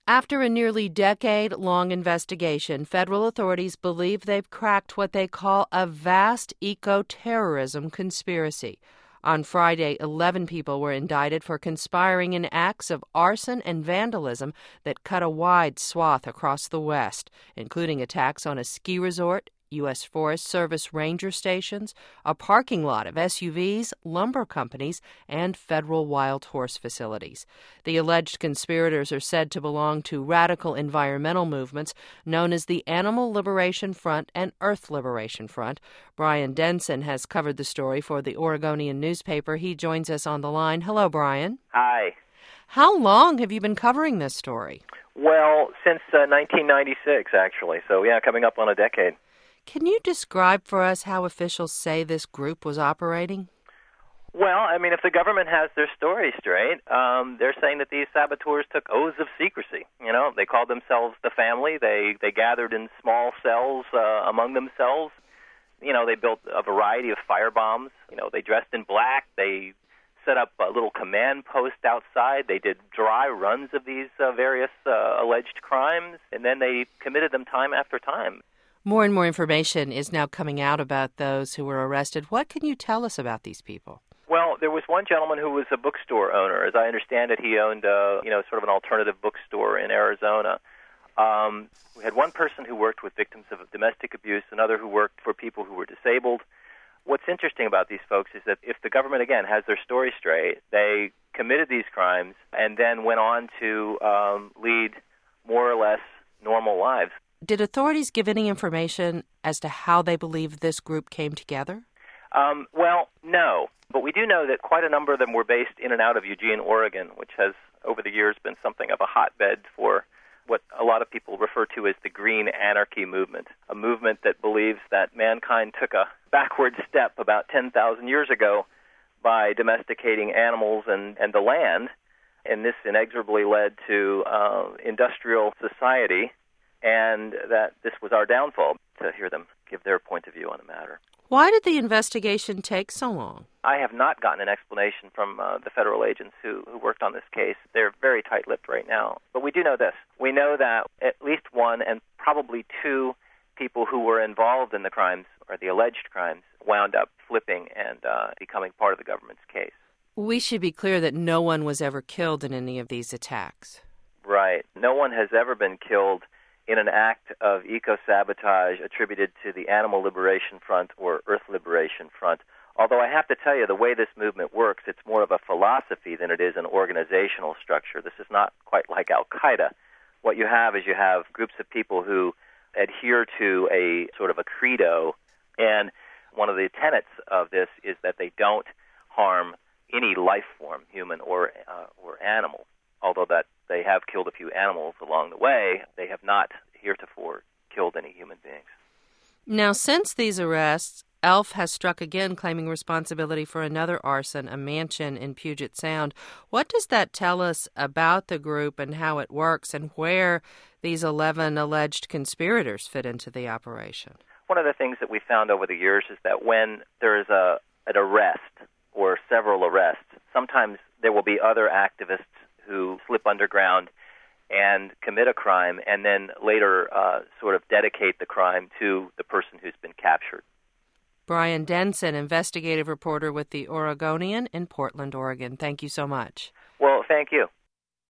After a nearly decade-long investigation, federal authorities believe they've cracked what they call a vast eco-terrorism conspiracy. On Friday, 11 people were indicted for conspiring in acts of arson and vandalism that cut a wide swath across the West, including attacks on a ski resort, U.S. Forest Service ranger stations, a parking lot of SUVs, lumber companies, and federal wild horse facilities. The alleged conspirators are said to belong to radical environmental movements known as the Animal Liberation Front and Earth Liberation Front. Brian Denson has covered the story for the Oregonian newspaper. He joins us on the line. Hello, Brian. Hi. How long have you been covering this story? Well, since 1996, actually. So, coming up on a decade. Can you describe for us how officials say this group was operating? Well, if the government has their story straight, they're saying that these saboteurs took oaths of secrecy. They called themselves the family. They gathered in small cells among themselves. They built a variety of firebombs. They dressed in black. They set up a little command post outside. They did dry runs of these various alleged crimes, and then they committed them time after time. More and more information is now coming out about those who were arrested. What can you tell us about these people? Well, there was one gentleman who was a bookstore owner. As I understand it, he owned, sort of an alternative bookstore in Arizona. We had one person who worked with victims of domestic abuse, another who worked for people who were disabled. What's interesting about these folks is that if the government, again, has their story straight, they committed these crimes and then went on to lead more or less normal lives. Did authorities give any information as to how they believe this group came together? Well, no. But we do know that quite a number of them were based in and out of Eugene, Oregon, which has, over the years, been something of a hotbed for what a lot of people refer to as the Green Anarchy movement, a movement that believes that mankind took a backward step about 10,000 years ago by domesticating animals and the land, and this inexorably led to industrial society, and that this was our downfall. To hear them give their point of view on the matter. Why did the investigation take so long? I have not gotten an explanation from the federal agents who worked on this case. They're very tight-lipped right now. But we do know this. We know that at least one and probably two people who were involved in the crimes, or the alleged crimes, wound up flipping and becoming part of the government's case. We should be clear that no one was ever killed in any of these attacks. Right. No one has ever been killed in an act of eco-sabotage attributed to the Animal Liberation Front or Earth Liberation Front. Although I have to tell you, the way this movement works, it's more of a philosophy than it is an organizational structure. This is not quite like Al-Qaeda. What you have is you have groups of people who adhere to a sort of a credo, and one of the tenets of this is that they don't harm any life form, human or animal. Although that they have killed a few animals along the way, they have not heretofore killed any human beings. Now, since these arrests, ELF has struck again, claiming responsibility for another arson, a mansion in Puget Sound. What does that tell us about the group and how it works and where these 11 alleged conspirators fit into the operation? One of the things that we found over the years is that when there is an arrest or several arrests, sometimes there will be other activists who slip underground and commit a crime and then later sort of dedicate the crime to the person who's been captured. Brian Denson, investigative reporter with the Oregonian in Portland, Oregon. Thank you so much. Well, thank you.